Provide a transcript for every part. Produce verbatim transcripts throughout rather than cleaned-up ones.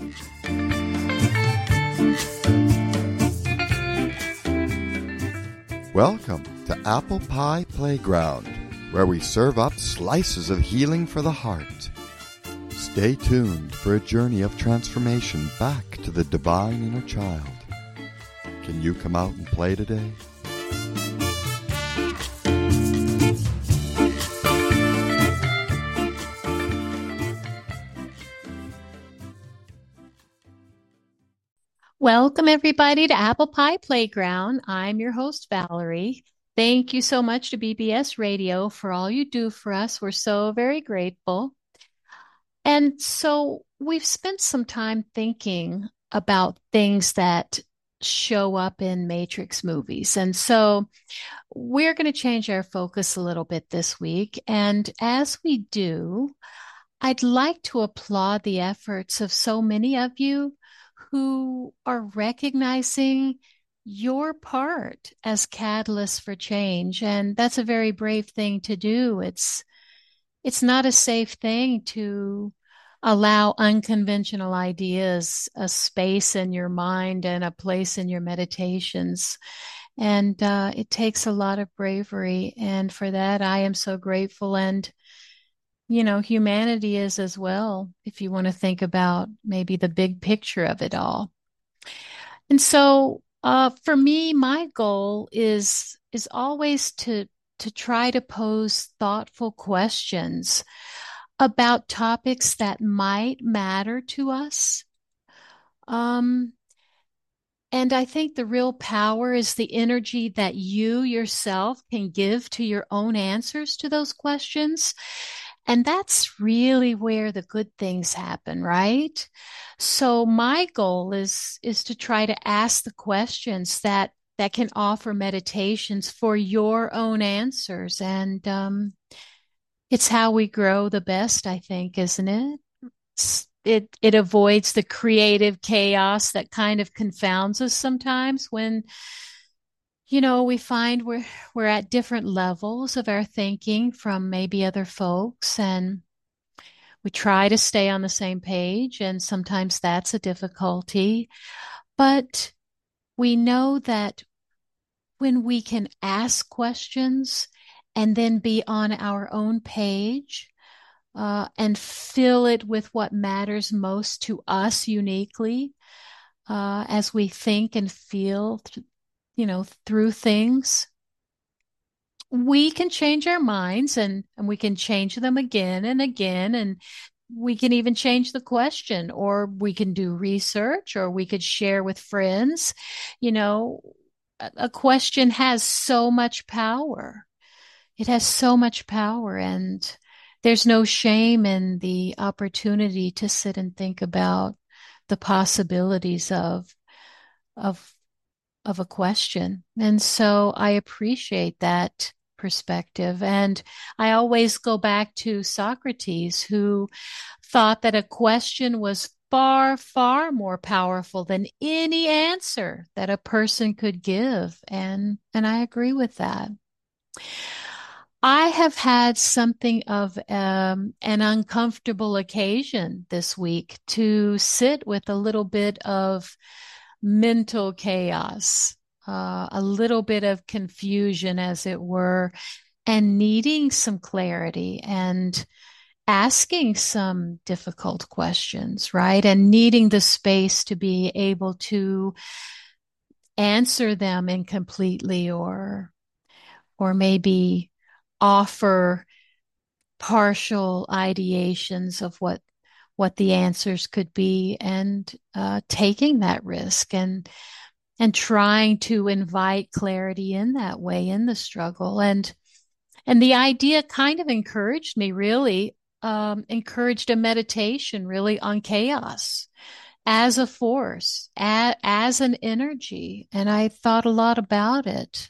Welcome to Apple Pie Playground, where we serve up slices of healing for the heart. Stay tuned for a journey of transformation back to the divine inner child. Can you come out and play today? Welcome, everybody, to Apple Pie Playground. I'm your host, Valerie. Thank you so much to B B S Radio for all you do for us. We're so very grateful. And so we've spent some time thinking about things that show up in Matrix movies. And so we're going to change our focus a little bit this week. And as we do, I'd like to applaud the efforts of so many of you who are recognizing your part as catalysts for change. And that's a very brave thing to do. It's, it's not a safe thing to allow unconventional ideas a space in your mind and a place in your meditations. And uh, it takes a lot of bravery. And for that, I am so grateful. And you know, humanity is as well, if you want to think about maybe the big picture of it all. And so uh, for me, my goal is is always to to try to pose thoughtful questions about topics that might matter to us. Um, and I think the real power is the energy that you yourself can give to your own answers to those questions. And that's really where the good things happen, right? So my goal is, is to try to ask the questions that, that can offer meditations for your own answers. And um, it's how we grow the best, I think, isn't it? It's, it, it avoids the creative chaos that kind of confounds us sometimes when you know, we find we're we're at different levels of our thinking from maybe other folks, and we try to stay on the same page, and sometimes that's a difficulty. But we know that when we can ask questions and then be on our own page, uh, and fill it with what matters most to us uniquely, uh, as we think and feel th- you know, through things, we can change our minds and, and we can change them again and again. And we can even change the question, or we can do research, or we could share with friends. You know, a, a question has so much power. It has so much power, and there's no shame in the opportunity to sit and think about the possibilities of, of of a question. And so I appreciate that perspective. And I always go back to Socrates, who thought that a question was far, far more powerful than any answer that a person could give. And, and I agree with that. I have had something of um, an uncomfortable occasion this week to sit with a little bit of mental chaos, uh, a little bit of confusion, as it were, and needing some clarity and asking some difficult questions, right? And needing the space to be able to answer them incompletely, or, or maybe offer partial ideations of what what the answers could be, and uh, taking that risk and and trying to invite clarity in that way in the struggle. And and the idea kind of encouraged me, really, um, encouraged a meditation really on chaos as a force, a, as an energy. And I thought a lot about it.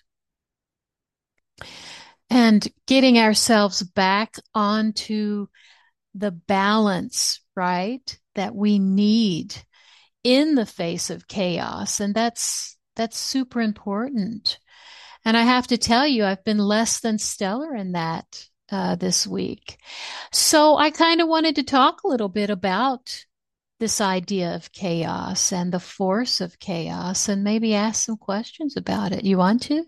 And getting ourselves back onto the balance, right, that we need in the face of chaos. And that's, that's super important. And I have to tell you, I've been less than stellar in that, uh, this week. So I kind of wanted to talk a little bit about this idea of chaos and the force of chaos and maybe ask some questions about it. You want to?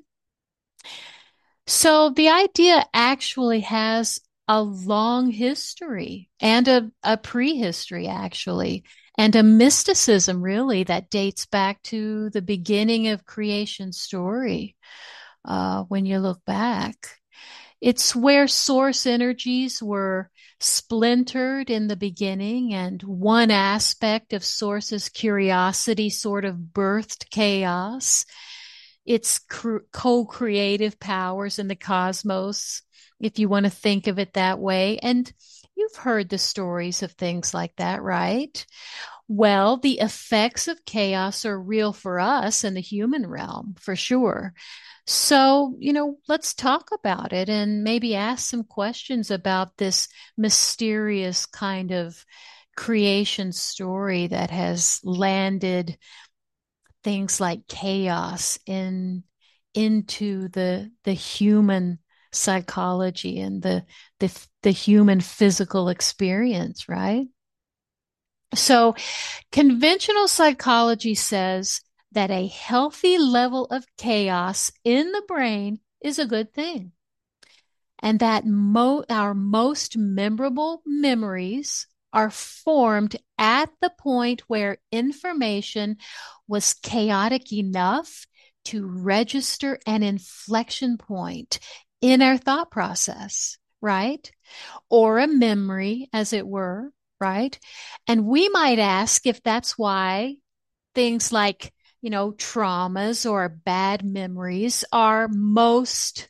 So the idea actually has a long history and a, a prehistory, actually, and a mysticism, really, that dates back to the beginning of creation story. Uh, when you look back, it's where source energies were splintered in the beginning, and one aspect of source's curiosity sort of birthed chaos. Its co-creative powers in the cosmos, if you want to think of it that way. And you've heard the stories of things like that, right? Well, the effects of chaos are real for us in the human realm, for sure. So, you know, let's talk about it and maybe ask some questions about this mysterious kind of creation story that has landed things like chaos in into the the human psychology and the the the human physical experience, right? So conventional psychology says that a healthy level of chaos in the brain is a good thing, and that mo- our most memorable memories are formed at the point where information was chaotic enough to register an inflection point in our thought process, right? Or a memory, as it were, right? And we might ask if that's why things like, you know, traumas or bad memories are most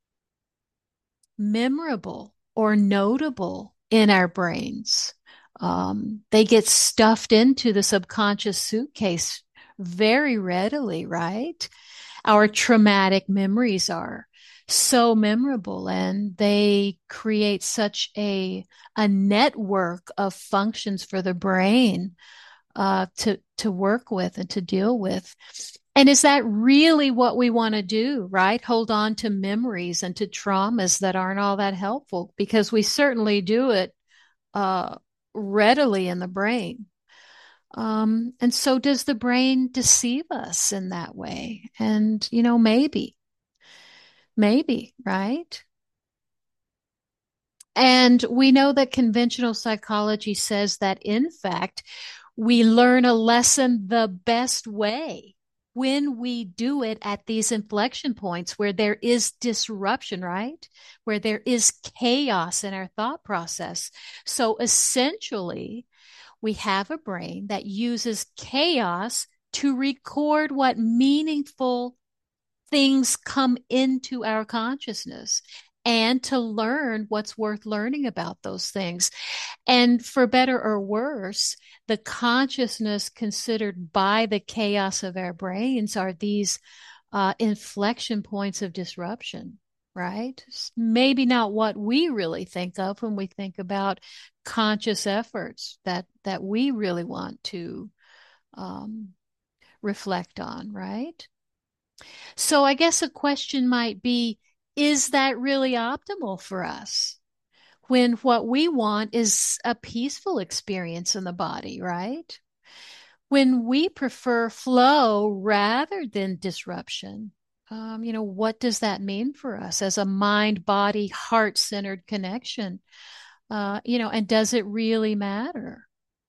memorable or notable in our brains. Um, they get stuffed into the subconscious suitcase very readily, right? Our traumatic memories are so memorable, and they create such a a network of functions for the brain uh, to to work with and to deal with. And is that really what we want to do, right? Hold on to memories and to traumas that aren't all that helpful, because we certainly do it uh, readily in the brain. Um, and so does the brain deceive us in that way? And, you know, maybe, maybe, right? And we know that conventional psychology says that, in fact, we learn a lesson the best way when we do it at these inflection points where there is disruption, right? Where there is chaos in our thought process. So essentially, we have a brain that uses chaos to record what meaningful things come into our consciousness and to learn what's worth learning about those things. And for better or worse, the consciousness considered by the chaos of our brains are these uh, inflection points of disruption, right? Maybe not what we really think of when we think about conscious efforts that that we really want to um, reflect on, right? So I guess a question might be, is that really optimal for us when what we want is a peaceful experience in the body, right? When we prefer flow rather than disruption, um, you know, what does that mean for us as a mind, body, heart centered connection? Uh, you know, and does it really matter?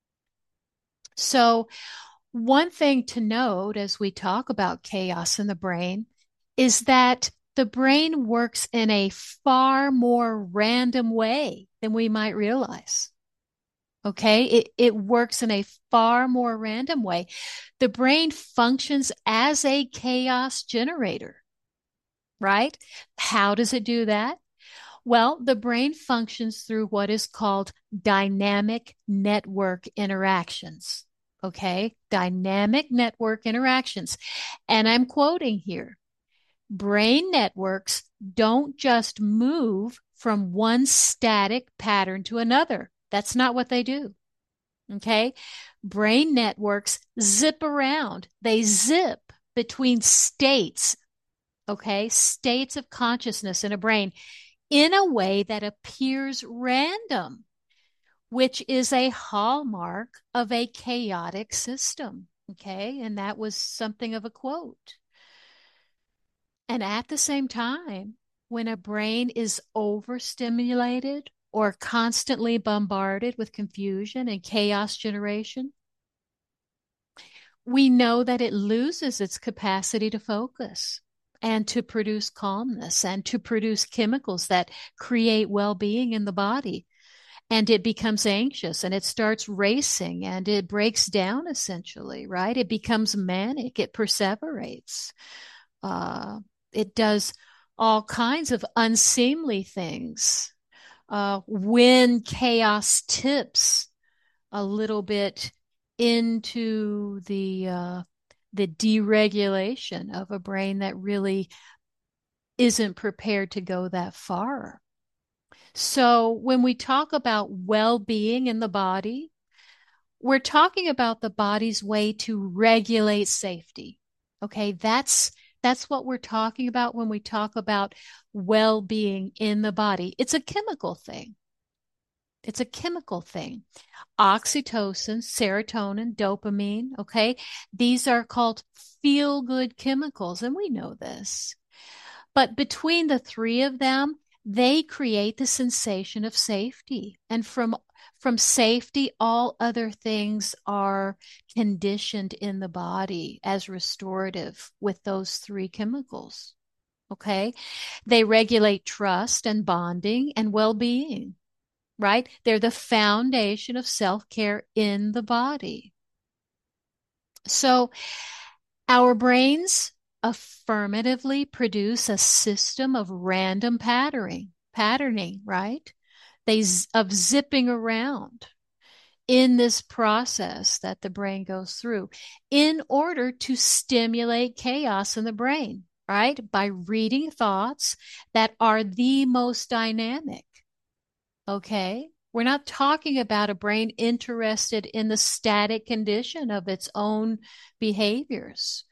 So, one thing to note as we talk about chaos in the brain is that the brain works in a far more random way than we might realize. Okay, it, it works in a far more random way. The brain functions as a chaos generator, right? How does it do that? Well, the brain functions through what is called dynamic network interactions. Okay, dynamic network interactions. And I'm quoting here. Brain networks don't just move from one static pattern to another. That's not what they do. Okay, brain networks zip around. They zip between states. Okay, states of consciousness in a brain in a way that appears random. which is a hallmark of a chaotic system. Okay. And that was something of a quote. And at the same time, when a brain is overstimulated or constantly bombarded with confusion and chaos generation, we know that it loses its capacity to focus and to produce calmness and to produce chemicals that create well-being in the body. And it becomes anxious and it starts racing and it breaks down essentially, right? It becomes manic. It perseverates. Uh, it does all kinds of unseemly things. Uh, when chaos tips a little bit into the uh, the deregulation of a brain that really isn't prepared to go that far. So when we talk about well-being in the body, we're talking about the body's way to regulate safety. Okay, that's that's what we're talking about when we talk about well-being in the body. It's a chemical thing. It's a chemical thing. Oxytocin, serotonin, dopamine, okay? These are called feel-good chemicals, and we know this. But between the three of them, they create the sensation of safety. And from from safety, all other things are conditioned in the body as restorative with those three chemicals. Okay? They regulate trust and bonding and well-being, right? They're the foundation of self-care in the body. So our brains affirmatively produce a system of random patterning, patterning, right? They of zipping around in this process that the brain goes through in order to stimulate chaos in the brain, right? By reading thoughts that are the most dynamic. Okay? We're not talking about a brain interested in the static condition of its own behaviors.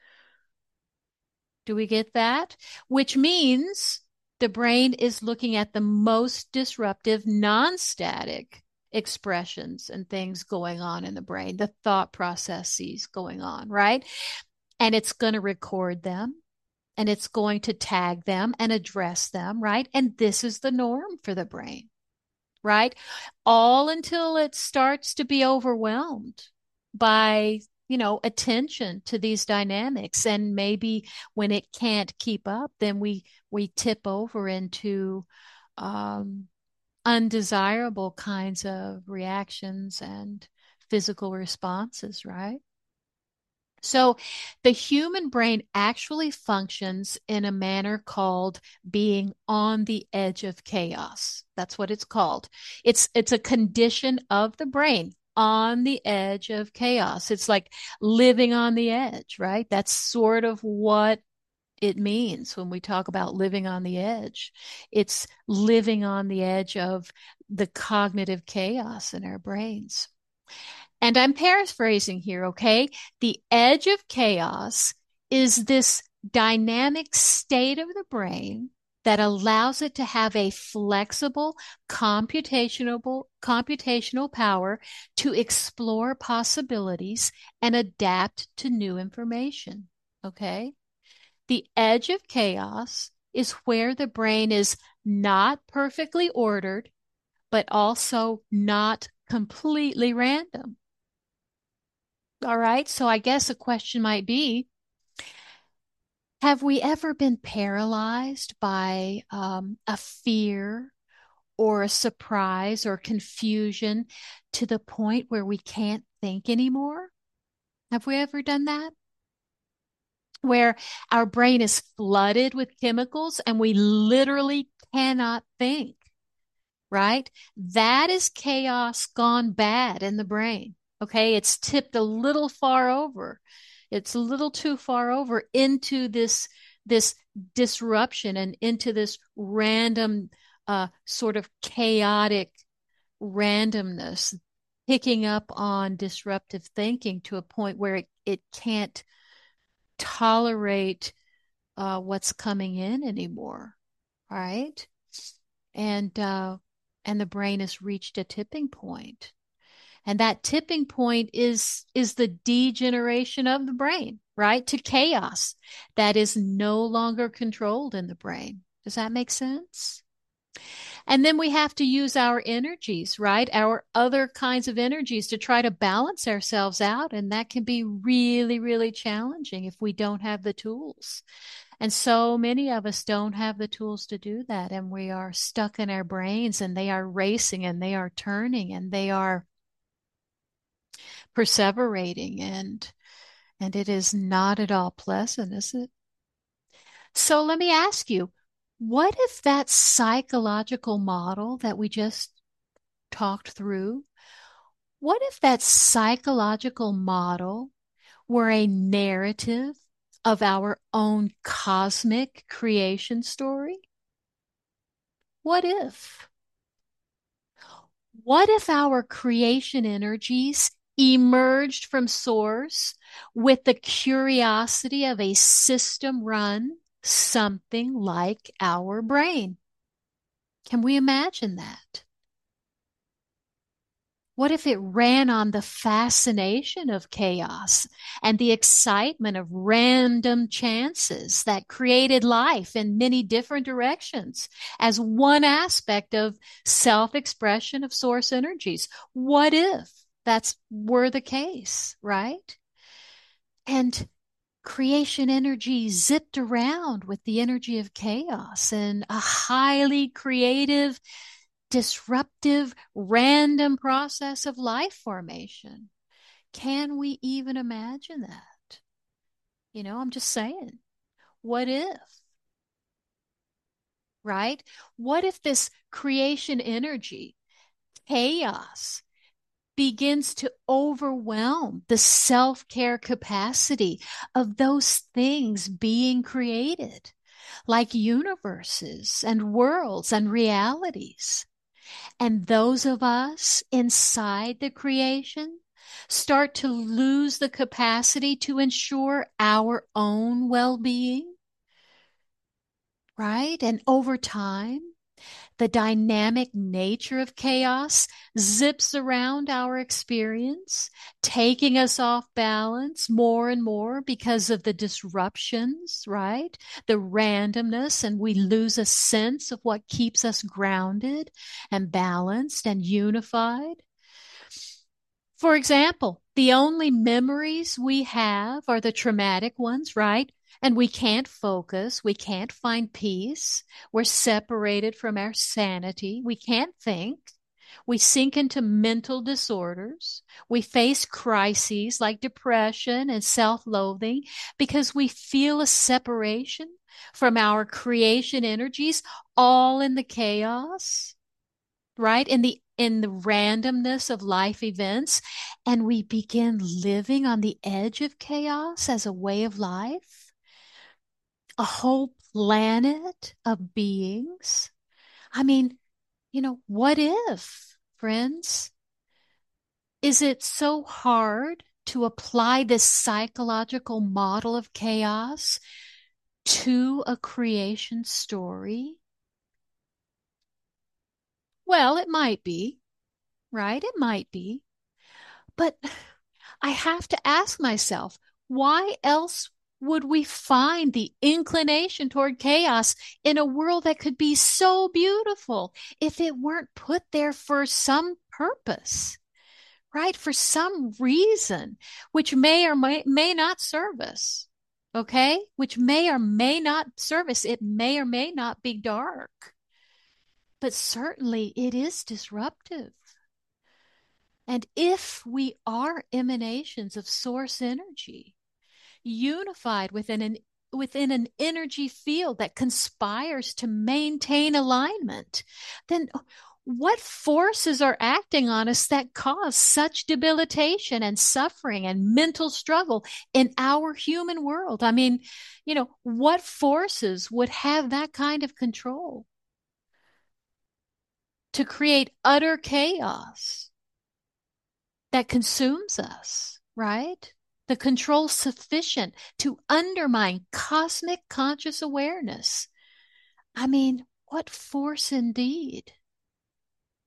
Do we get that? Which means the brain is looking at the most disruptive, non-static expressions and things going on in the brain, the thought processes going on, right? And it's going to record them and it's going to tag them and address them, right? And this is the norm for the brain, right? All until it starts to be overwhelmed by, you know, attention to these dynamics. And maybe when it can't keep up, then we, we tip over into, um, undesirable kinds of reactions and physical responses, right? So the human brain actually functions in a manner called being on the edge of chaos. That's what it's called. It's it's a condition of the brain on the edge of chaos. It's like living on the edge, right? That's sort of what it means when we talk about living on the edge. It's living on the edge of the cognitive chaos in our brains. And I'm paraphrasing here, okay? The edge of chaos is this dynamic state of the brain that allows it to have a flexible computational computational power to explore possibilities and adapt to new information, okay? The edge of chaos is where the brain is not perfectly ordered, but also not completely random. All right. So I guess a question might be, have we ever been paralyzed by um, a fear or a surprise or confusion to the point where we can't think anymore? Have we ever done that? Where our brain is flooded with chemicals and we literally cannot think, right? That is chaos gone bad in the brain. Okay. It's tipped a little far over. It's a little too far over into this, this disruption and into this random, uh, sort of chaotic randomness, picking up on disruptive thinking to a point where it, it can't tolerate uh, what's coming in anymore. Right. And, uh, and the brain has reached a tipping point. And that tipping point is, is the degeneration of the brain, right? To chaos that is no longer controlled in the brain. Does that make sense? And then we have to use our energies, right? Our other kinds of energies to try to balance ourselves out. And that can be really, really challenging if we don't have the tools. And so many of us don't have the tools to do that. And we are stuck in our brains and they are racing and they are turning and they are perseverating. And, and it is not at all pleasant, is it? So let me ask you, what if that psychological model that we just talked through, what if that psychological model were a narrative of our own cosmic creation story? What if? What if our creation energies emerged from source with the curiosity of a system run something like our brain? Can we imagine that? What if it ran on the fascination of chaos and the excitement of random chances that created life in many different directions as one aspect of self-expression of source energies? What if that's were the case, right? And creation energy zipped around with the energy of chaos in a highly creative, disruptive, random process of life formation. Can we even imagine that? You know, I'm just saying, what if? Right? What if this creation energy, chaos, begins to overwhelm the self-care capacity of those things being created, like universes and worlds and realities? And those of us inside the creation start to lose the capacity to ensure our own well-being, right? And over time, the dynamic nature of chaos zips around our experience, taking us off balance more and more because of the disruptions, right? The randomness, and we lose a sense of what keeps us grounded and balanced and unified. For example, the only memories we have are the traumatic ones, right? And we can't focus. We can't find peace. We're separated from our sanity. We can't think. We sink into mental disorders. We face crises like depression and self-loathing because we feel a separation from our creation energies, all in the chaos, right? In the in the randomness of life events, and we begin living on the edge of chaos as a way of life. A whole planet of beings. I mean, you know, what if, friends? Is it so hard to apply this psychological model of chaos to a creation story? Well, it might be, right? It might be. But I have to ask myself, why else would we find the inclination toward chaos in a world that could be so beautiful if it weren't put there for some purpose, right? For some reason, which may or may, may not serve us, okay? Which may or may not serve us. It may or may not be dark, but certainly it is disruptive. And if we are emanations of source energy, unified within an within an energy field that conspires to maintain alignment, then what forces are acting on us that cause such debilitation and suffering and mental struggle in our human world? I mean, you know, what forces would have that kind of control to create utter chaos that consumes us, right? The control sufficient to undermine cosmic conscious awareness. I mean, what force indeed?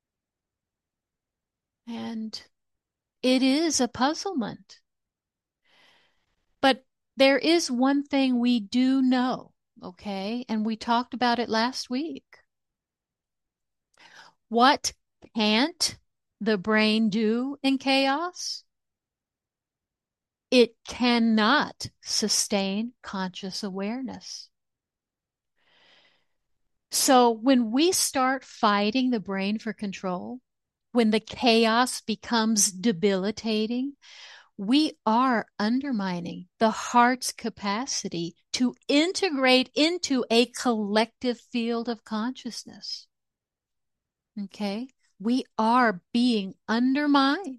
And it is a puzzlement. But there is one thing we do know, okay? And we talked about it last week. What can't the brain do in chaos? It cannot sustain conscious awareness. So when we start fighting the brain for control, when the chaos becomes debilitating, we are undermining the heart's capacity to integrate into a collective field of consciousness. Okay? We are being undermined.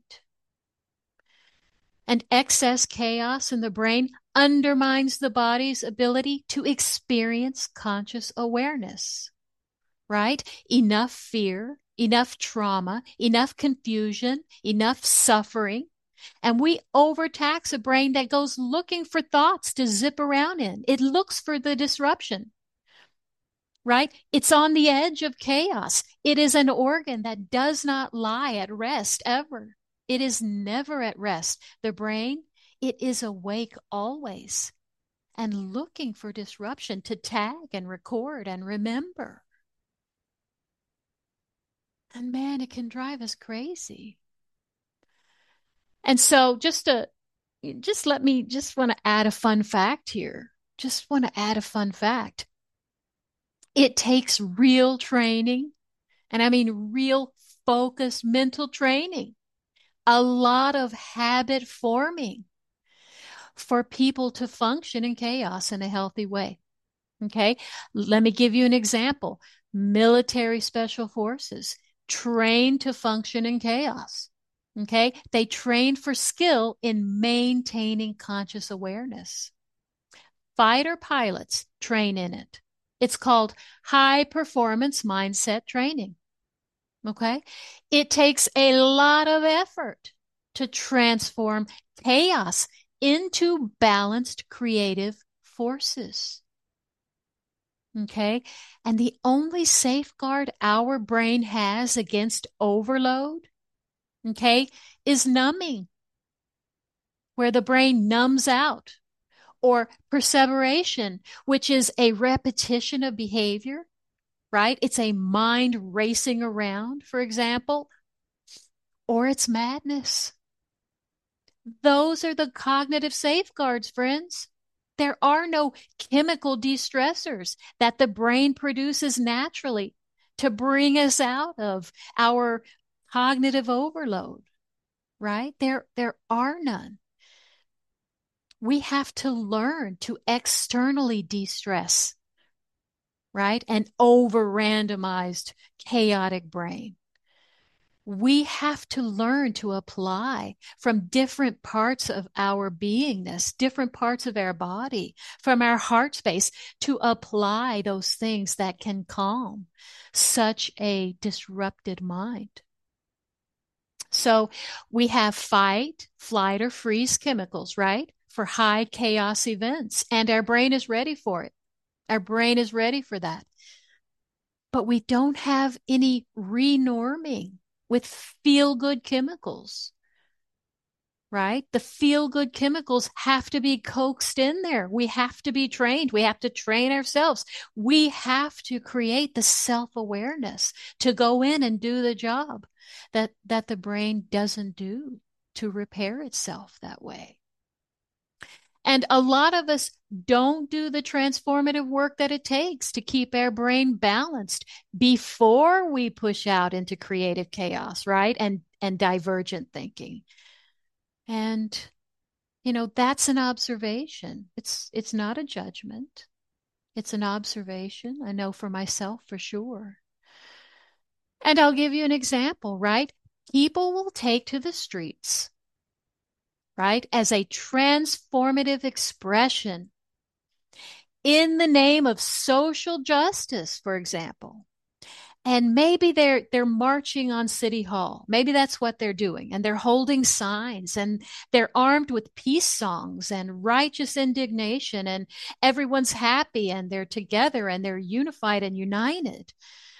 And excess chaos in the brain undermines the body's ability to experience conscious awareness, right? Enough fear, enough trauma, enough confusion, enough suffering. And we overtax a brain that goes looking for thoughts to zip around in. It looks for the disruption, right? It's on the edge of chaos. It is an organ that does not lie at rest ever. It is never at rest. The brain, it is awake always and looking for disruption to tag and record and remember. And man, it can drive us crazy. And so just to, just let me, just want to add a fun fact here. Just want to add a fun fact. It takes real training, and I mean real focused mental training, a lot of habit forming for people to function in chaos in a healthy way. Okay, let me give you an example. Military special forces trained to function in chaos. Okay, they trained for skill in maintaining conscious awareness. Fighter pilots train in it. It's called high performance mindset training. Okay, it takes a lot of effort to transform chaos into balanced creative forces. Okay, and the only safeguard our brain has against overload, okay, is numbing, where the brain numbs out, or perseveration, which is a repetition of behavior, right? It's a mind racing around, for example, or it's madness. Those are the cognitive safeguards, friends. There are no chemical de-stressors that the brain produces naturally to bring us out of our cognitive overload, right? There, there are none. We have to learn to externally de-stress, right? An over-randomized, chaotic brain. We have to learn to apply from different parts of our beingness, different parts of our body, from our heart space, to apply those things that can calm such a disrupted mind. So we have fight, flight, or freeze chemicals, right? For high chaos events. And our brain is ready for it. Our brain is ready for that. But we don't have any renorming with feel-good chemicals, right? The feel-good chemicals have to be coaxed in there. We have to be trained. We have to train ourselves. We have to create the self-awareness to go in and do the job that, that the brain doesn't do to repair itself that way. And a lot of us don't do the transformative work that it takes to keep our brain balanced before we push out into creative chaos, right? And, and divergent thinking. And, you know, that's an observation. It's, it's not a judgment. It's an observation. I know for myself for sure. And I'll give you an example, right? People will take to the streets, right, as a transformative expression in the name of social justice, for example. And maybe they're they're marching on City Hall. Maybe that's what they're doing. And they're holding signs and they're armed with peace songs and righteous indignation, and everyone's happy and they're together and they're unified and united.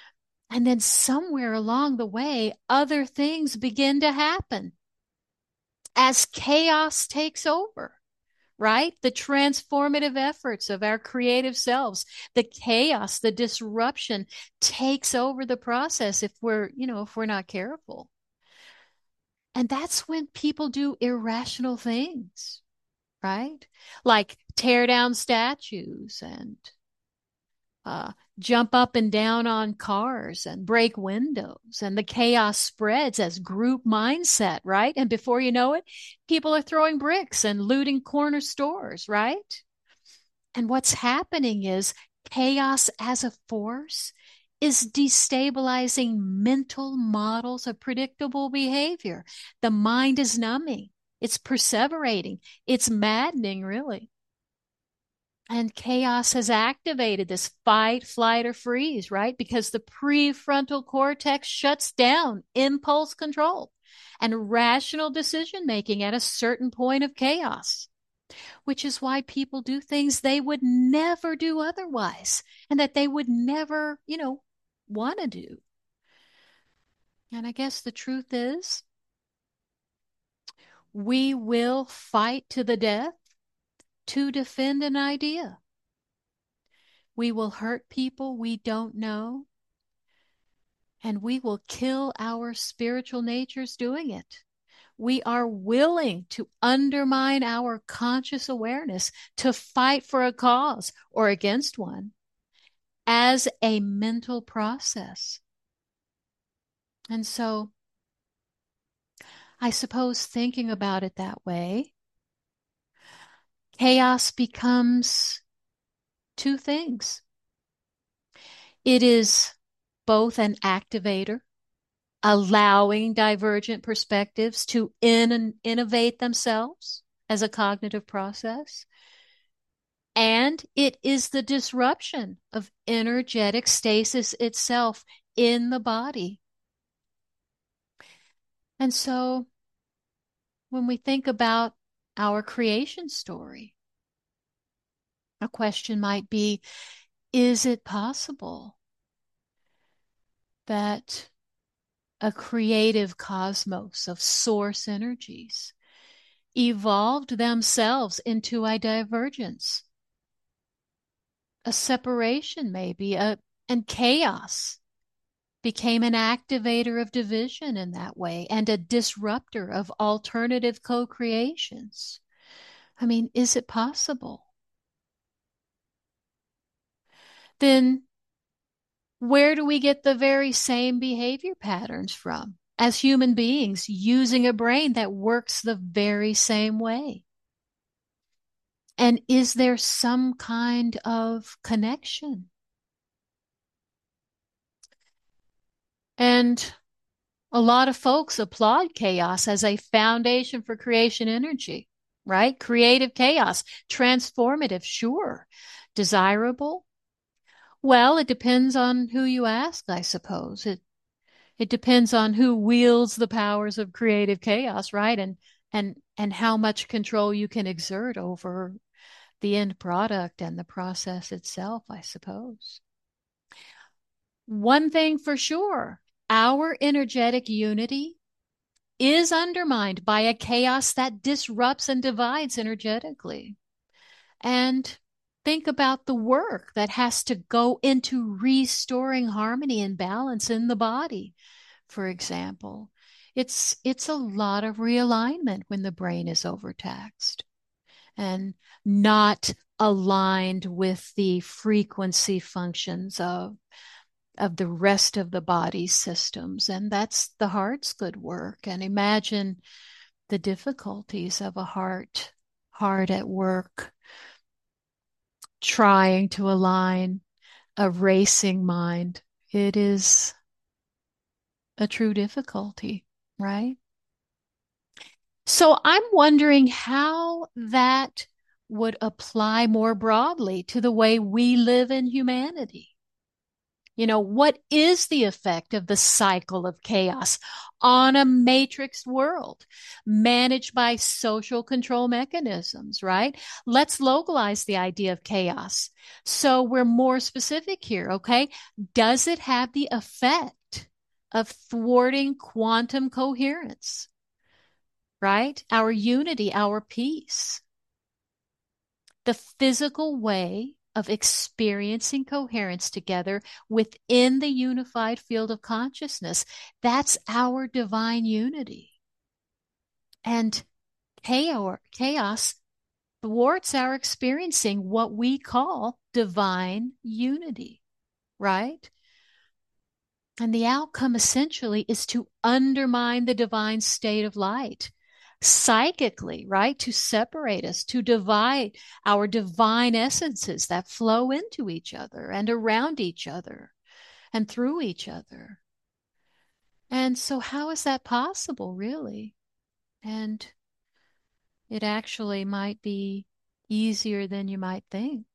And then somewhere along the way, other things begin to happen as chaos takes over, right? The transformative efforts of our creative selves, the chaos, the disruption takes over the process if we're, you know, if we're not careful. And that's when people do irrational things, right? Like tear down statues and uh, jump up and down on cars and break windows. And the chaos spreads as group mindset, right? And before you know it, people are throwing bricks and looting corner stores, right? And what's happening is chaos as a force is destabilizing mental models of predictable behavior. The mind is numbing, it's perseverating, it's maddening, really. And chaos has activated this fight, flight, or freeze, right? Because the prefrontal cortex shuts down impulse control and rational decision making at a certain point of chaos, which is why people do things they would never do otherwise and that they would never, you know, want to do. And I guess the truth is, we will fight to the death to defend an idea. We will hurt people we don't know, and we will kill our spiritual natures doing it. We are willing to undermine our conscious awareness to fight for a cause or against one as a mental process. And so I suppose thinking about it that way, chaos becomes two things. It is both an activator, allowing divergent perspectives to in- innovate themselves as a cognitive process. And it is the disruption of energetic stasis itself in the body. And so when we think about our creation story, a question might be, is it possible that a creative cosmos of source energies evolved themselves into a divergence, a separation maybe, a, and chaos became an activator of division in that way and a disruptor of alternative co-creations? I mean, is it possible? Then where do we get the very same behavior patterns from as human beings using a brain that works the very same way? And is there some kind of connection? And a lot of folks applaud chaos as a foundation for creation energy, right? Creative chaos, transformative, sure. Desirable? Well, it depends on who you ask, I suppose. It it depends on who wields the powers of creative chaos, right? And and and how much control you can exert over the end product and the process itself, I suppose. One thing for sure, our energetic unity is undermined by a chaos that disrupts and divides energetically. And think about the work that has to go into restoring harmony and balance in the body, for example. It's, it's a lot of realignment when the brain is overtaxed and not aligned with the frequency functions of, of the rest of the body's systems. And that's the heart's good work. And imagine the difficulties of a heart hard at work, trying to align a racing mind. It is a true difficulty, right? So I'm wondering how that would apply more broadly to the way we live in humanity. You know, what is the effect of the cycle of chaos on a matrixed world managed by social control mechanisms, right? Let's localize the idea of chaos. So we're more specific here, okay? Does it have the effect of thwarting quantum coherence, right? Our unity, our peace, the physical way of experiencing coherence together within the unified field of consciousness. That's our divine unity. And chaos thwarts our experiencing what we call divine unity, right? And the outcome essentially is to undermine the divine state of light psychically, right? To separate us, to divide our divine essences that flow into each other and around each other and through each other. And so how is that possible, really? And it actually might be easier than you might think.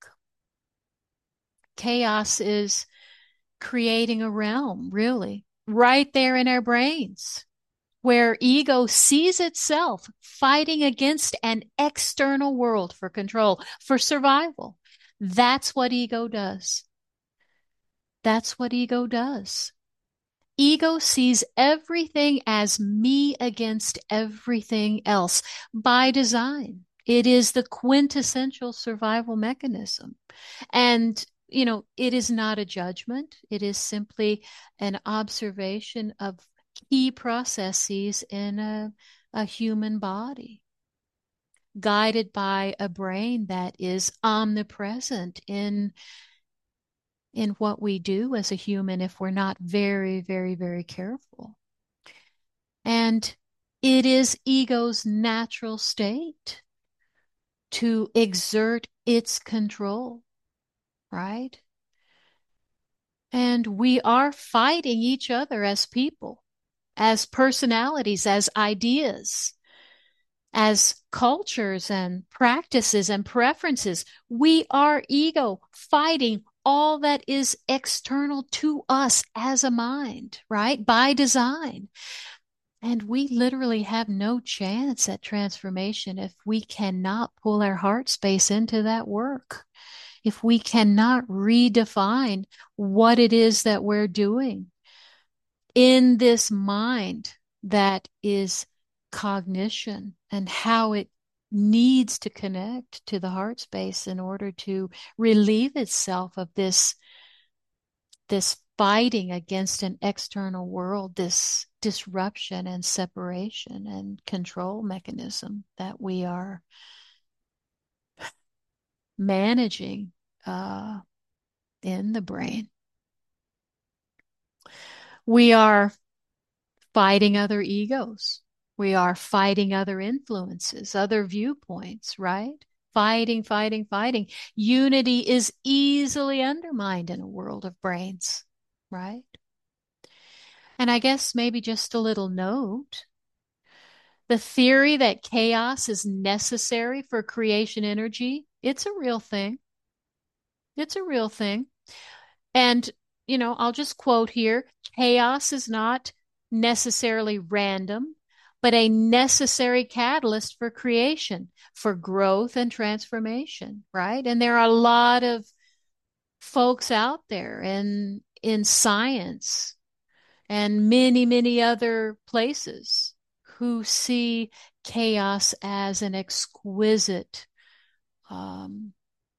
Chaos is creating a realm, really, right there in our brains, where ego sees itself fighting against an external world for control, for survival. That's what ego does. That's what ego does. Ego sees everything as me against everything else by design. It is the quintessential survival mechanism. And, you know, it is not a judgment. It is simply an observation of key processes in a, a human body, guided by a brain that is omnipresent in, in what we do as a human if we're not very, very, very careful. And it is ego's natural state to exert its control, right? And we are fighting each other as people, as personalities, as ideas, as cultures and practices and preferences. We are ego fighting all that is external to us as a mind, right? By design. And we literally have no chance at transformation if we cannot pull our heart space into that work. If we cannot redefine what it is that we're doing in this mind that is cognition and how it needs to connect to the heart space in order to relieve itself of this, this fighting against an external world, this disruption and separation and control mechanism that we are managing uh, in the brain. We are fighting other egos. We are fighting other influences, other viewpoints, right? Fighting, fighting, fighting. Unity is easily undermined in a world of brains, right? And I guess maybe just a little note. The theory that chaos is necessary for creation energy, it's a real thing. It's a real thing. And, you know, I'll just quote here, chaos is not necessarily random, but a necessary catalyst for creation, for growth and transformation, right? And there are a lot of folks out there in, in science and many, many other places who see chaos as an exquisite um,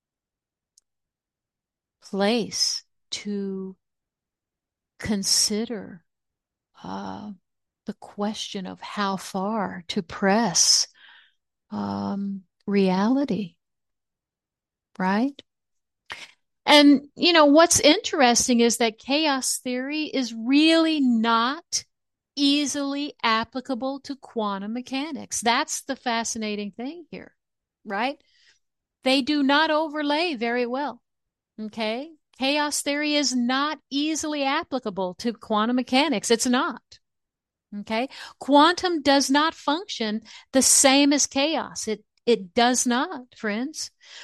place to consider uh, the question of how far to press um, reality, right? And, you know, what's interesting is that chaos theory is really not easily applicable to quantum mechanics. That's the fascinating thing here, right? They do not overlay very well, okay? Chaos theory is not easily applicable to quantum mechanics. It's not, okay? Quantum does not function the same as chaos. It, it does not, friends.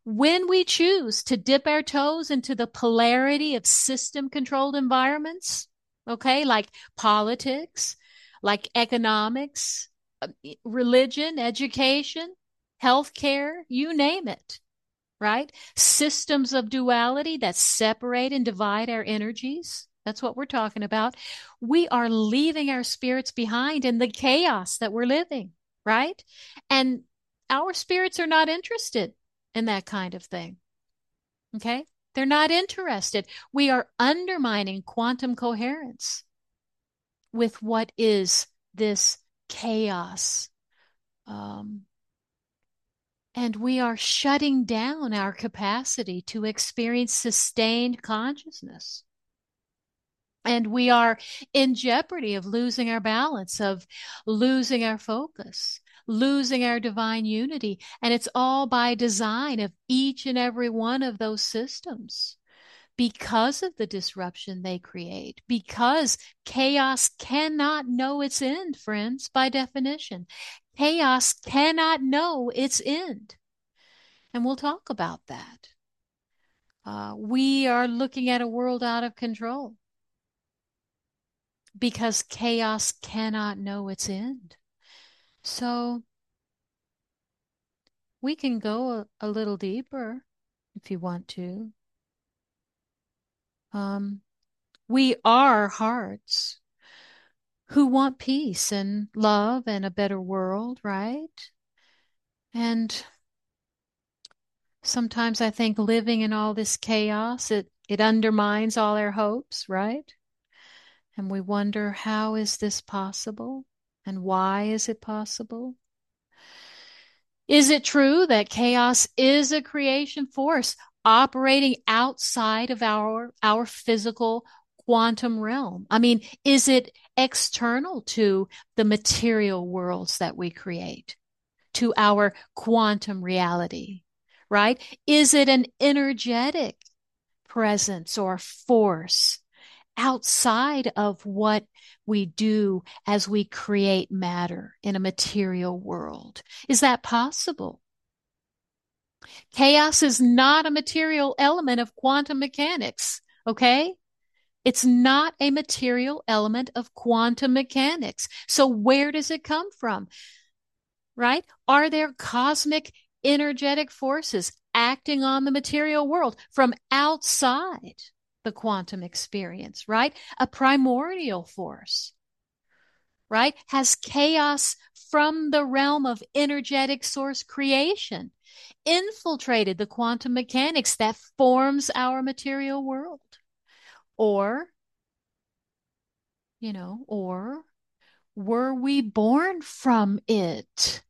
when we choose to dip our toes into the polarity of system-controlled environments, okay, like politics, like economics, religion, education, healthcare, you name it, right? Systems of duality that separate and divide our energies. That's what we're talking about. We are leaving our spirits behind in the chaos that we're living, right? And our spirits are not interested in that kind of thing. Okay? They're not interested. We are undermining quantum coherence with what is this chaos. Um, and we are shutting down our capacity to experience sustained consciousness. And we are in jeopardy of losing our balance, of losing our focus, losing our divine unity. And it's all by design of each and every one of those systems because of the disruption they create, because chaos cannot know its end, friends, by definition. Chaos cannot know its end. And we'll talk about that. Uh, we are looking at a world out of control because chaos cannot know its end. So we can go a, a little deeper if you want to. Um, we are hearts who want peace and love and a better world, right? And sometimes I think living in all this chaos, it, it undermines all our hopes, right? And we wonder, how is this possible? And why is it possible? Is it true that chaos is a creation force operating outside of our, our physical quantum realm? I mean, is it external to the material worlds that we create, to our quantum reality, right? Is it an energetic presence or force outside of what we do as we create matter in a material world? Is that possible? Chaos is not a material element of quantum mechanics, okay? It's not a material element of quantum mechanics. So where does it come from? Right? Are there cosmic energetic forces acting on the material world from outside the quantum experience, right? A primordial force, right? Has chaos from the realm of energetic source creation infiltrated the quantum mechanics that forms our material world? Or, you know, or were we born from it?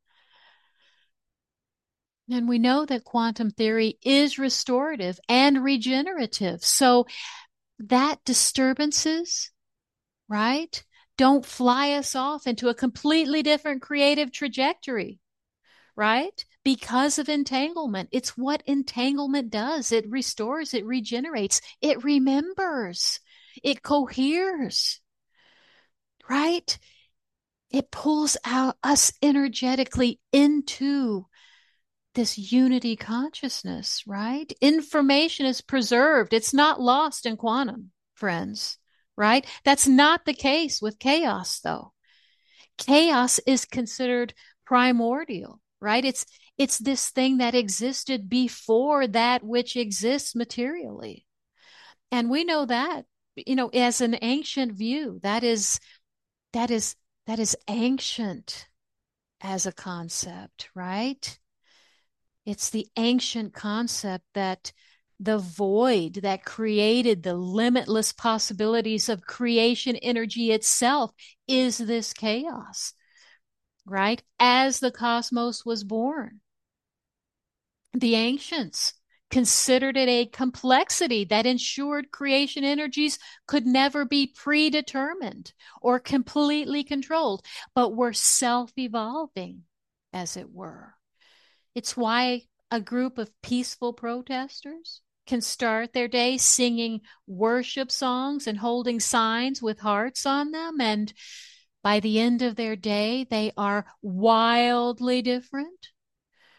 And we know that quantum theory is restorative and regenerative. So that disturbances, right, don't fly us off into a completely different creative trajectory, right? Because of entanglement. It's what entanglement does. It restores, it regenerates, it remembers, it coheres, right? It pulls out us energetically into this unity consciousness, right? Information is preserved. It's not lost in quantum, friends, right? That's not the case with chaos, though. Chaos is considered primordial, right? It's, it's this thing that existed before that which exists materially. And we know that, you know, as an ancient view, that is, that is, that is ancient as a concept, right? It's the ancient concept that the void that created the limitless possibilities of creation energy itself is this chaos, right? As the cosmos was born, the ancients considered it a complexity that ensured creation energies could never be predetermined or completely controlled, but were self-evolving, as it were. It's why a group of peaceful protesters can start their day singing worship songs and holding signs with hearts on them. And by the end of their day, they are wildly different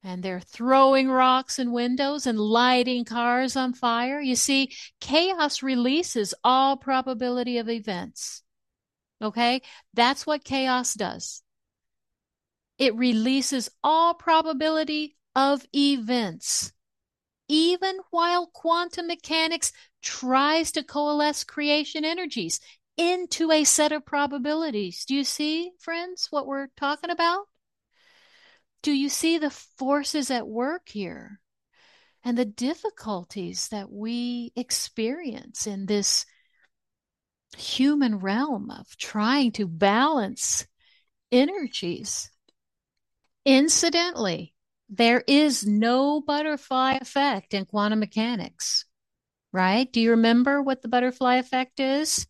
And they're throwing rocks and windows and lighting cars on fire. You see, chaos releases all probability of events. Okay? That's what chaos does. It releases all probability of events. Even while quantum mechanics tries to coalesce creation energies into a set of probabilities. Do you see, friends, what we're talking about? Do you see the forces at work here and the difficulties that we experience in this human realm of trying to balance energies? Incidentally, there is no butterfly effect in quantum mechanics, right? Do you remember what the butterfly effect is?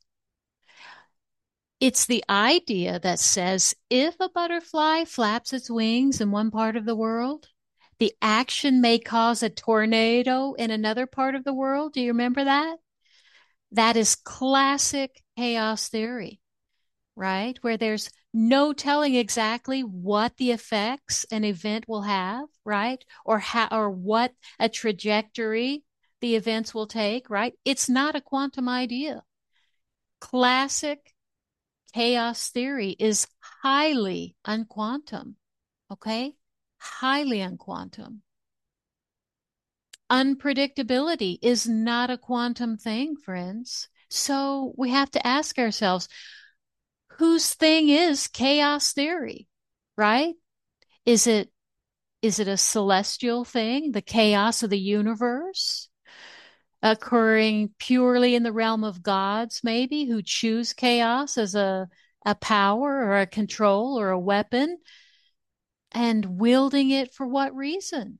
It's the idea that says if a butterfly flaps its wings in one part of the world, the action may cause a tornado in another part of the world. Do you remember that? That is classic chaos theory, right? Where there's no telling exactly what the effects an event will have, right? Or how, or what a trajectory the events will take, right? It's not a quantum idea. Classic chaos theory is highly unquantum, okay? Highly unquantum. Unpredictability is not a quantum thing, friends. So we have to ask ourselves, whose thing is chaos theory, right? Is it, is it a celestial thing, the chaos of the universe, occurring purely in the realm of gods, maybe, who choose chaos as a, a power or a control or a weapon, and wielding it for what reason?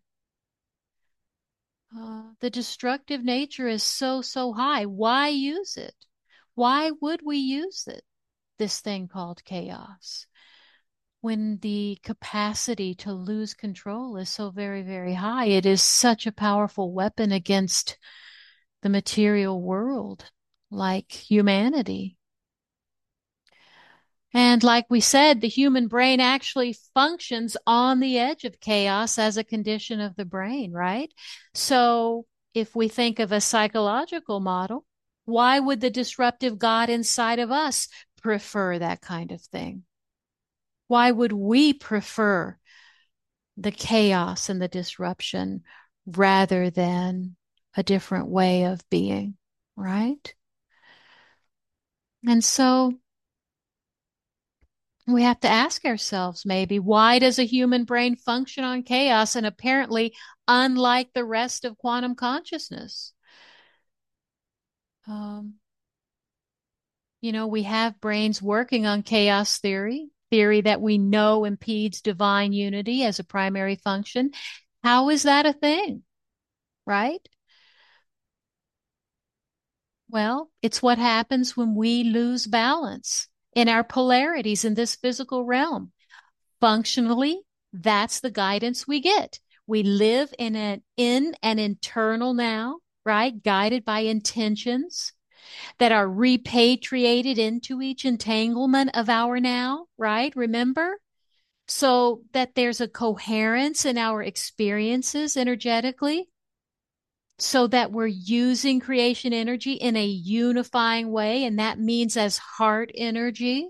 Uh, the destructive nature is so, so high. Why use it? Why would we use it, this thing called chaos, when the capacity to lose control is so very, very high? It is such a powerful weapon against the material world, like humanity. And like we said, the human brain actually functions on the edge of chaos as a condition of the brain, right? So if we think of a psychological model, why would the disruptive God inside of us prefer that kind of thing? Why would we prefer the chaos and the disruption rather than a different way of being, right? And so we have to ask ourselves, maybe, why does a human brain function on chaos and apparently unlike the rest of quantum consciousness? Um, you know, we have brains working on chaos theory, theory that we know impedes divine unity as a primary function. How is that a thing, right? Well, it's what happens when we lose balance in our polarities in this physical realm. Functionally, that's the guidance we get. We live in an in an internal now, right? Guided by intentions that are repatriated into each entanglement of our now, right? Remember? So that there's a coherence in our experiences energetically, so that we're using creation energy in a unifying way, and that means as heart energy.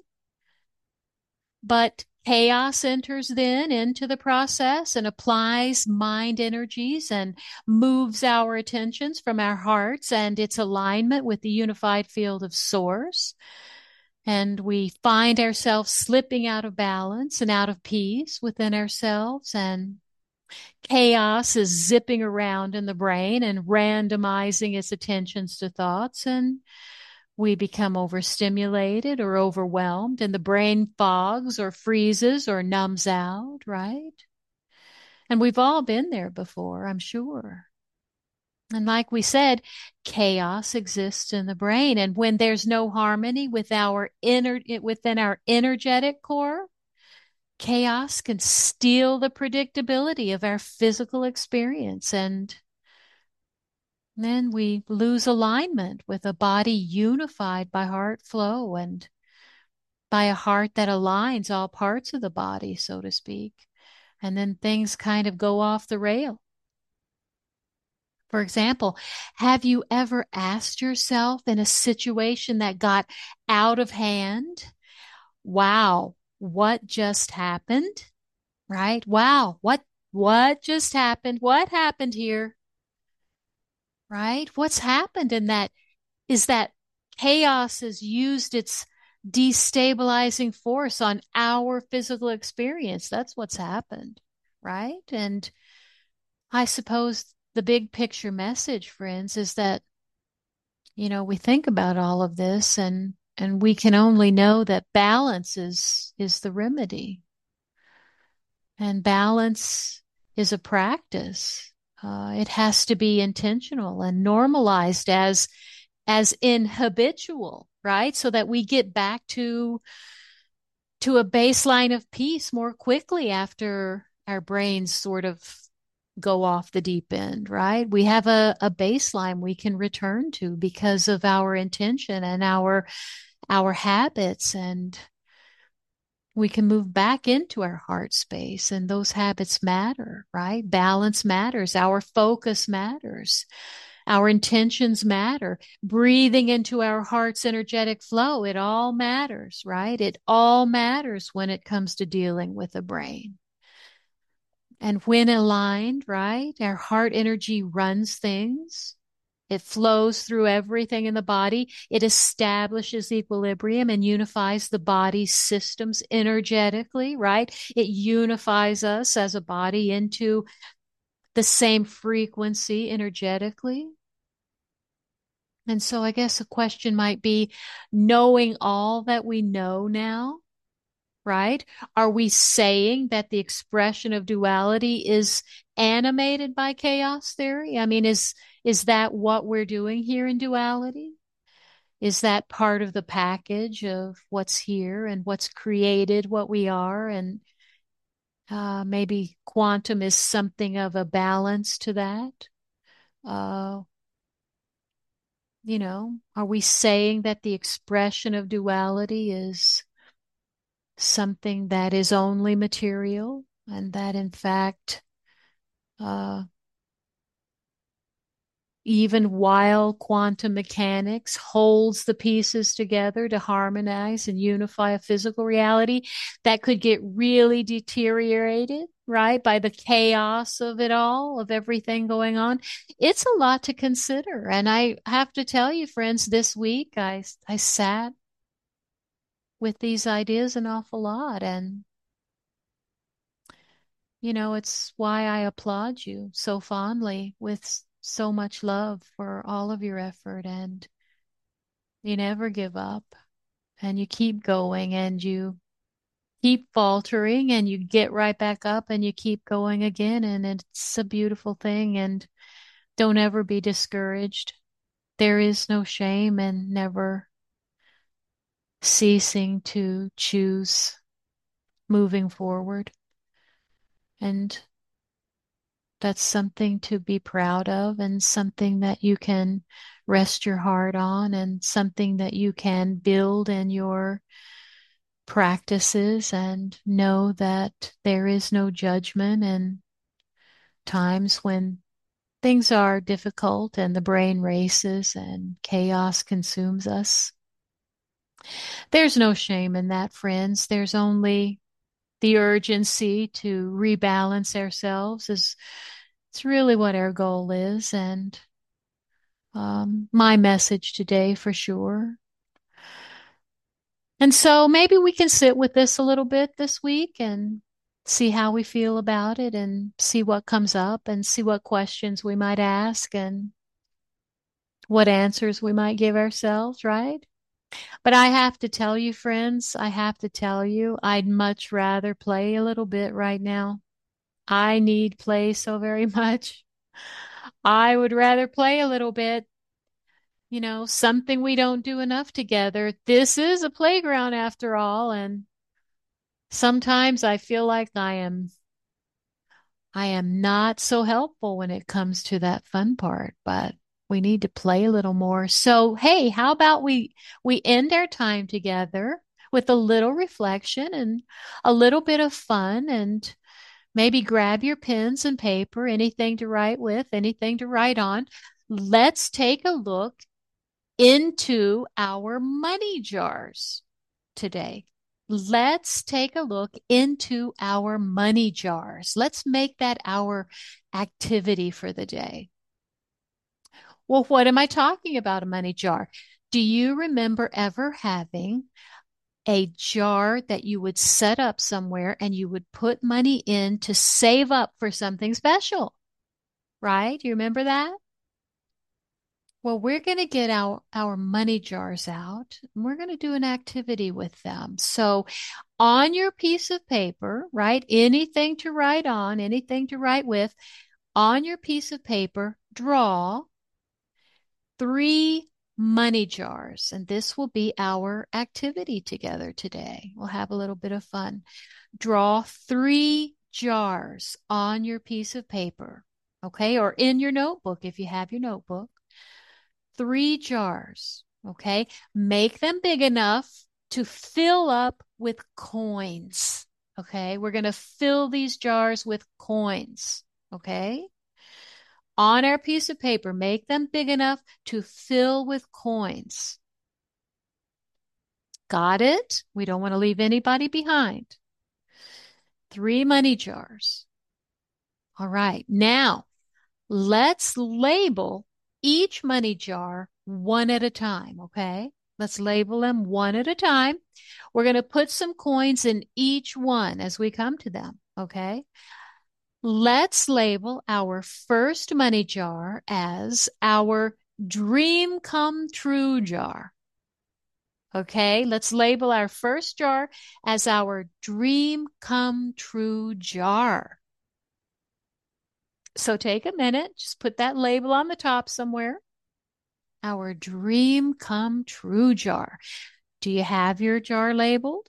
But chaos enters then into the process and applies mind energies and moves our attentions from our hearts and its alignment with the unified field of source. And we find ourselves slipping out of balance and out of peace within ourselves, and chaos is zipping around in the brain and randomizing its attentions to thoughts, and we become overstimulated or overwhelmed, and the brain fogs or freezes or numbs out, right? And we've all been there before, I'm sure. And like we said, chaos exists in the brain. And when there's no harmony with our inner, within our energetic core, chaos can steal the predictability of our physical experience, and then we lose alignment with a body unified by heart flow and by a heart that aligns all parts of the body, so to speak. and then things kind of go off the rail. For example, have you ever asked yourself in a situation that got out of hand, wow, what just happened? Right? Wow, what what just happened? What happened here? Right? What's happened in that is that chaos has used its destabilizing force on our physical experience. That's what's happened, right? And I suppose the big picture message, friends, is that, you know, we think about all of this and and we can only know that balance is is the remedy. And balance is a practice. Uh, it has to be intentional and normalized as as in habitual, right? So that we get back to to a baseline of peace more quickly after our brains sort of go off the deep end, right? We have a, a baseline we can return to because of our intention and our our habits, and we can move back into our heart space, and those habits matter, right? Balance matters. Our focus matters. Our intentions matter. Breathing into our heart's energetic flow, it all matters, right? It all matters when it comes to dealing with the brain. And when aligned, right, our heart energy runs things. It flows through everything in the body. It establishes equilibrium and unifies the body's systems energetically, right? It unifies us as a body into the same frequency energetically. And so I guess a question might be, knowing all that we know now, right? Are we saying that the expression of duality is animated by chaos theory? I mean, is is that what we're doing here in duality? Is that part of the package of what's here and what's created what we are? And uh, maybe quantum is something of a balance to that. Uh, you know, are we saying that the expression of duality is something that is only material, and that in fact, uh, even while quantum mechanics holds the pieces together to harmonize and unify a physical reality, that could get really deteriorated, right, by the chaos of it all, of everything going on? It's a lot to consider. And I have to tell you, friends, this week I, I sat with these ideas an awful lot. And, you know, it's why I applaud you so fondly with so much love for all of your effort. And you never give up, and you keep going, and you keep faltering, and you get right back up, and you keep going again. And it's a beautiful thing. And don't ever be discouraged. There is no shame in never ceasing to choose moving forward. And that's something to be proud of, and something that you can rest your heart on, and something that you can build in your practices, and know that there is no judgment in times when things are difficult and the brain races and chaos consumes us. There's no shame in that, friends. There's only the urgency to rebalance ourselves. Is it's really what our goal is. And um, my message today for sure. And so maybe we can sit with this a little bit this week and see how we feel about it, and see what comes up, and see what questions we might ask, and what answers we might give ourselves, right? But I have to tell you, friends, I have to tell you, I'd much rather play a little bit right now. I need play so very much. I would rather play a little bit. You know, something we don't do enough together. This is a playground after all, and sometimes I feel like I am I am not so helpful when it comes to that fun part, but we need to play a little more. So, hey, how about we we end our time together with a little reflection and a little bit of fun, and Maybe grab your pens and paper, anything to write with, anything to write on. Let's take a look into our money jars today. Let's take a look into our money jars. Let's make that our activity for the day. Well, what am I talking about, a money jar? Do you remember ever having a jar that you would set up somewhere and you would put money in to save up for something special, right? You remember that? Well, we're going to get our, our money jars out and we're going to do an activity with them. So on your piece of paper, right? Anything to write on, anything to write with, on your piece of paper, draw three money jars. And this will be our activity together today. We'll have a little bit of fun. Draw three jars on your piece of paper, okay? Or in your notebook if you have your notebook. Three jars, okay? Make them big enough to fill up with coins, okay? We're going to fill these jars with coins, okay? On our piece of paper, make them big enough to fill with coins. Got it? We don't want to leave anybody behind. Three money jars. All right, now let's label each money jar one at a time, okay? Let's label them one at a time. We're going to put some coins in each one as we come to them, okay? Let's label our first money jar as our dream come true jar. Okay, let's label our first jar as our dream come true jar. So take a minute, just put that label on the top somewhere. Our dream come true jar. Do you have your jar labeled?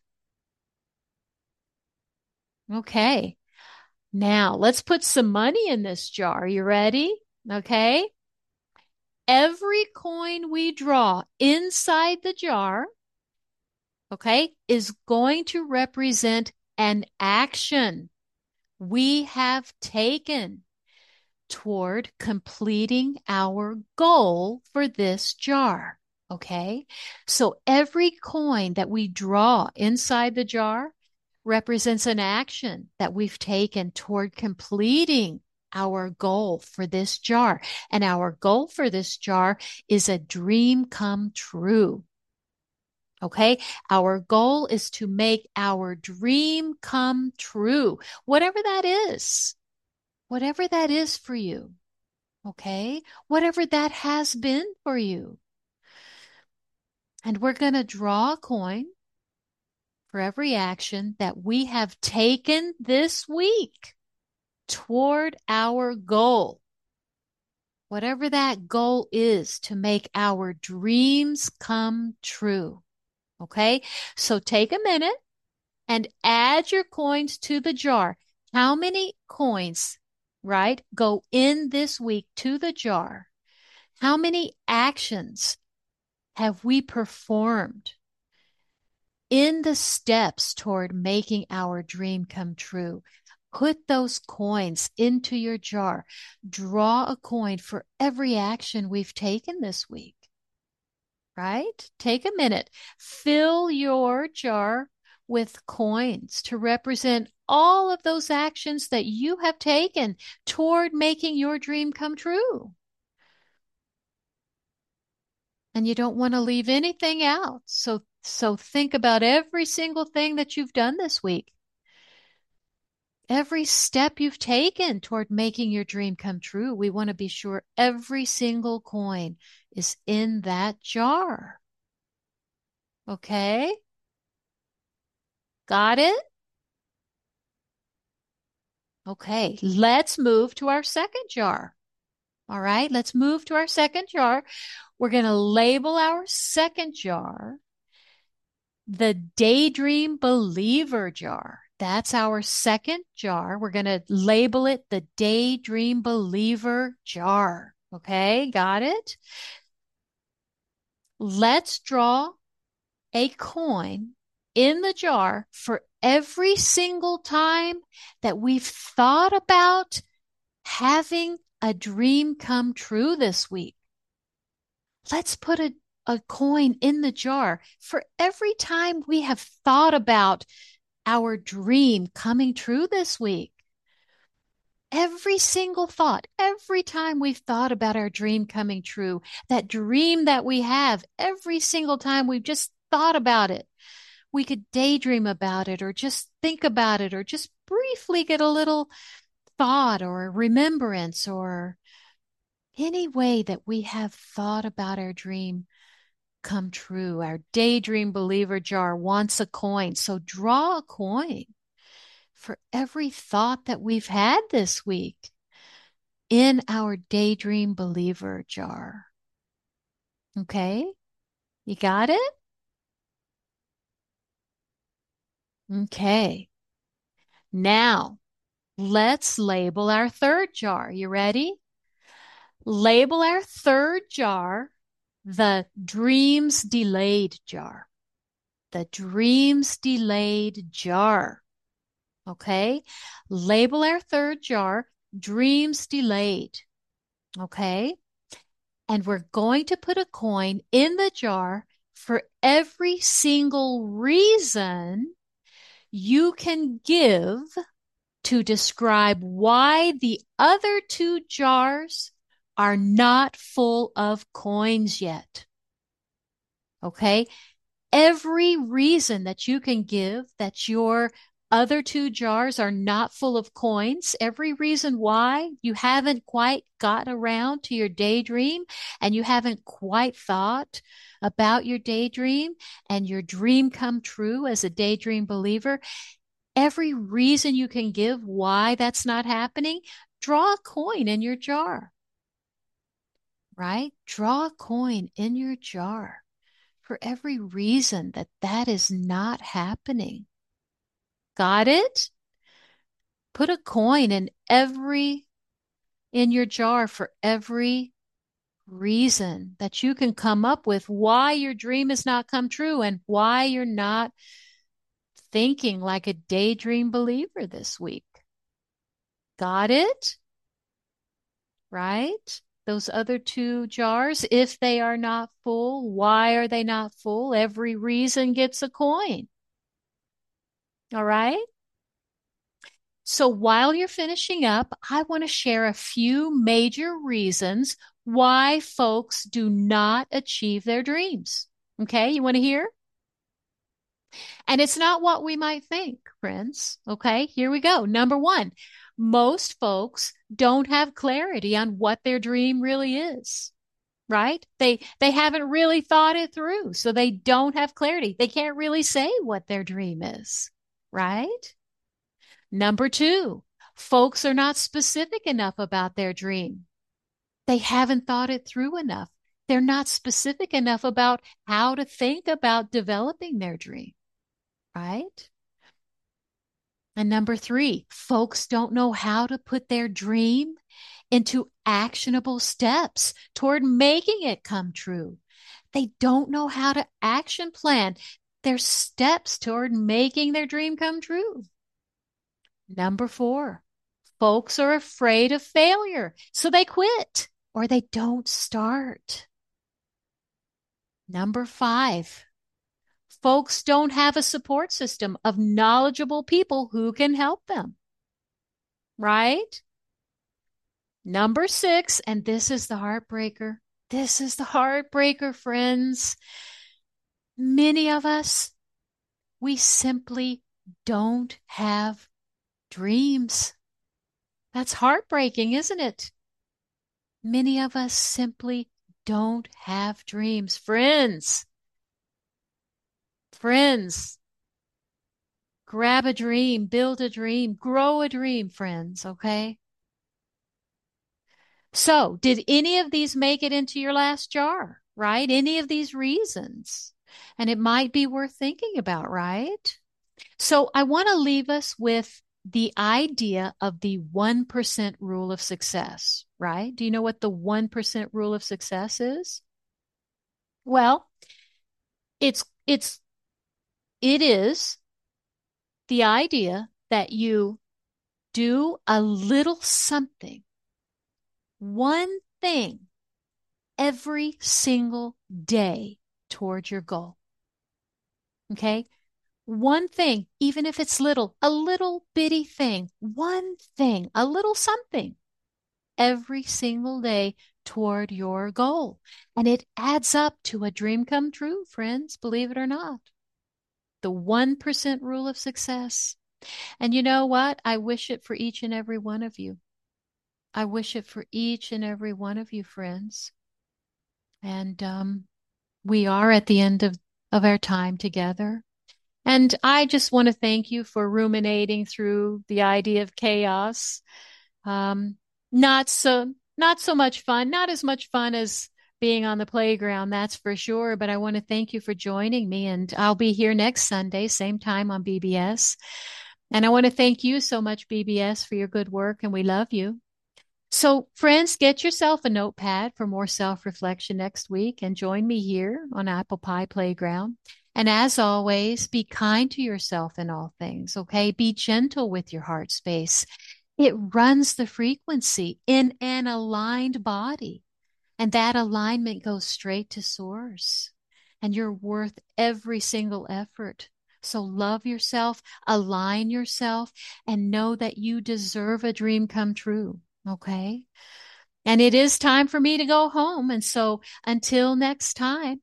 Okay. Now let's put some money in this jar. You ready? Okay. Every coin we draw inside the jar, okay, is going to represent an action we have taken toward completing our goal for this jar. Okay, so every coin that we draw inside the jar represents an action that we've taken toward completing our goal for this jar. And our goal for this jar is a dream come true. Okay, our goal is to make our dream come true, whatever that is. Whatever that is for you, okay? Whatever that has been for you. And we're going to draw a coin for every action that we have taken this week toward our goal. Whatever that goal is to make our dreams come true, okay? So take a minute and add your coins to the jar. How many coins, right, go in this week to the jar? How many actions have we performed in the steps toward making our dream come true? Put those coins into your jar. Draw a coin for every action we've taken this week, right? Take a minute. Fill your jar with coins to represent all of those actions that you have taken toward making your dream come true. And you don't want to leave anything out. So, so think about every single thing that you've done this week. Every step you've taken toward making your dream come true. We want to be sure every single coin is in that jar. Okay? Got it? Okay, let's move to our second jar. All right, let's move to our second jar. We're going to label our second jar the Daydream Believer jar. That's our second jar. We're going to label it the Daydream Believer jar. Okay, got it? Let's draw a coin in the jar for every single time that we've thought about having a dream come true this week, let's put a, a coin in the jar for every time we have thought about our dream coming true this week. Every single thought, every time we've thought about our dream coming true, that dream that we have, every single time we've just thought about it, we could daydream about it or just think about it or just briefly get a little thought or remembrance or any way that we have thought about our dream come true. Our daydream believer jar wants a coin. So draw a coin for every thought that we've had this week in our daydream believer jar. Okay? You got it? Okay. Now, let's label our third jar. You ready? Label our third jar the dreams delayed jar. The dreams delayed jar. Okay? Label our third jar dreams delayed. Okay? And we're going to put a coin in the jar for every single reason you can give to describe why the other two jars are not full of coins yet. Okay? Every reason that you can give that your other two jars are not full of coins, every reason why you haven't quite got around to your daydream and you haven't quite thought about your daydream and your dream come true as a daydream believer, every reason you can give why that's not happening, draw a coin in your jar. Right? Draw a coin in your jar for every reason that that is not happening. Got it? Put a coin in every, in your jar for every reason that you can come up with why your dream has not come true and why you're not thinking like a daydream believer this week. Got it? Right? Those other two jars, if they are not full, why are they not full? Every reason gets a coin. All right? So while you're finishing up, I want to share a few major reasons why folks do not achieve their dreams. Okay, you want to hear? And it's not what we might think, friends. Okay, here we go. Number one, most folks don't have clarity on what their dream really is. Right? They they haven't really thought it through, so they don't have clarity. They can't really say what their dream is. Right? Number two, folks are not specific enough about their dream. They haven't thought it through enough. They're not specific enough about how to think about developing their dream. Right? And number three, folks don't know how to put their dream into actionable steps toward making it come true. They don't know how to action plan their steps toward making their dream come true. Number four, folks are afraid of failure, so they quit or they don't start. Number five, folks don't have a support system of knowledgeable people who can help them. Right? Number six, and this is the heartbreaker. This is the heartbreaker, friends. Many of us, we simply don't have dreams. That's heartbreaking, isn't it? Many of us simply don't have dreams. Friends, friends, grab a dream, build a dream, grow a dream, friends, okay? So, did any of these make it into your last jar, right? Any of these reasons? And it might be worth thinking about, right? So, I want to leave us with the idea of the one percent rule of success, right? Do you know what the one percent rule of success is? Well, it's, it's, it is the idea that you do a little something, one thing, every single day toward your goal. Okay? One thing, even if it's little, a little bitty thing, one thing, a little something, every single day toward your goal. And it adds up to a dream come true, friends, believe it or not. The one percent rule of success. And you know what? I wish it for each and every one of you. I wish it for each and every one of you, friends. And um, we are at the end of, of our time together. And I just want to thank you for ruminating through the idea of chaos. Um, not so, not so much fun, not as much fun as being on the playground, that's for sure. But I want to thank you for joining me, and I'll be here next Sunday, same time on B B S. And I want to thank you so much, B B S, for your good work, and we love you. So, friends, get yourself a notepad for more self-reflection next week, and join me here on Apple Pie Playground. And as always, be kind to yourself in all things, okay? Be gentle with your heart space. It runs the frequency in an aligned body, and that alignment goes straight to source. And you're worth every single effort. So love yourself, align yourself, and know that you deserve a dream come true, okay? And it is time for me to go home. And so until next time.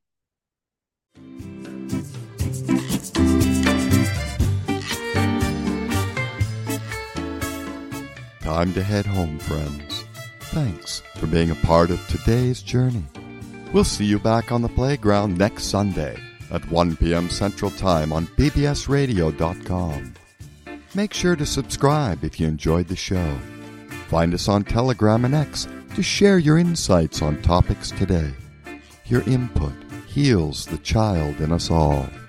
Time to head home, friends. Thanks for being a part of today's journey. We'll see you back on the playground next Sunday at one p.m. Central Time on b b s radio dot com. Make sure to subscribe if you enjoyed the show. Find us on Telegram and X to share your insights on topics today. Your input heals the child in us all.